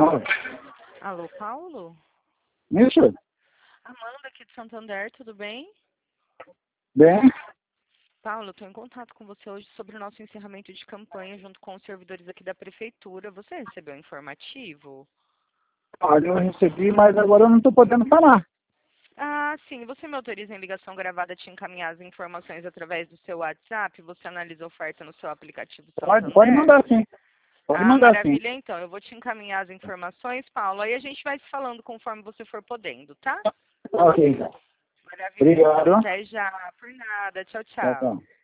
Oi. Alô, Paulo? Isso? Amanda aqui de Santander, tudo bem? Bem? Paulo, eu estou em contato com você hoje sobre o nosso encerramento de campanha junto com os servidores aqui da prefeitura. Você recebeu o informativo? Olha, eu recebi, mas agora eu não estou podendo falar. Ah, sim. Você me autoriza em ligação gravada a te encaminhar as informações através do seu WhatsApp? Você analisa a oferta no seu aplicativo Pode Santander? mandar sim. Pode Ah, mandar sim. maravilha. Então, eu vou te encaminhar as informações, Paulo. Aí a gente vai se falando conforme você for podendo, tá? Ok, então. Maravilha, então. Obrigado. Até já. Por nada. Tchau, Tchau, tchau. tchau.